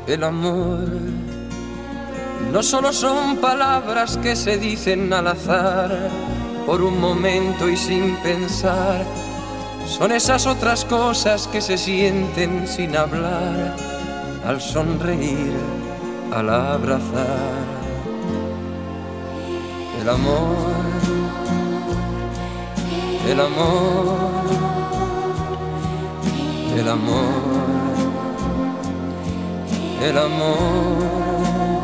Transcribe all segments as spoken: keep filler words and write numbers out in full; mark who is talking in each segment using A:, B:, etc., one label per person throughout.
A: El amor no solo son palabras que se dicen al azar, por un momento y sin pensar. Son esas otras cosas que se sienten sin hablar, al sonreír, al abrazar. El amor, el amor, el amor, el amor,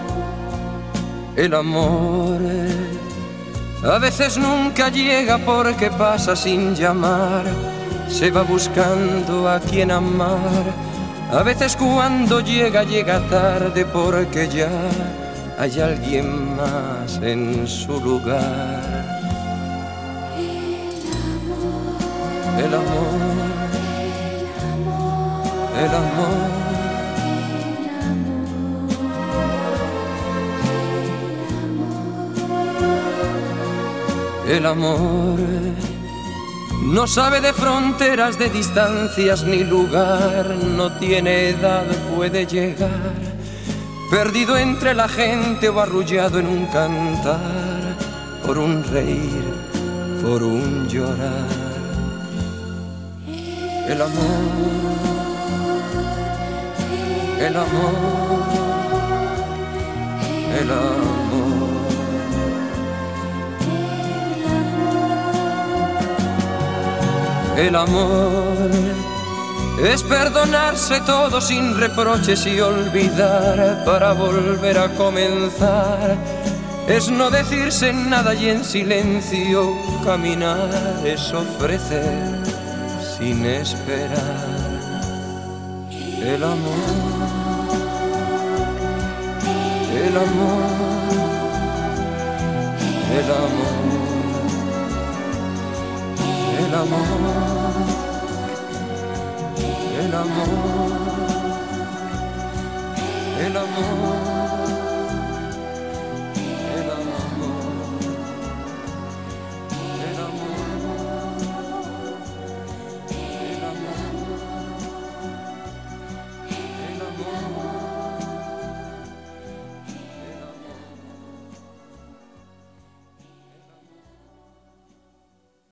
A: el amor. A veces nunca llega porque pasa sin llamar, se va buscando a quien amar. A veces cuando llega, llega tarde porque ya hay alguien más en su lugar. El amor, el amor, el amor no sabe de fronteras, de distancias ni lugar, no tiene edad, puede llegar, perdido entre la gente o arrullado en un cantar, por un reír, por un llorar. El amor, el amor, el amor. El amor es perdonarse todo sin reproches y olvidar para volver a comenzar. Es no decirse nada y en silencio caminar. Es ofrecer sin esperar. El amor, el amor, el amor. El amor, el amor, el amor.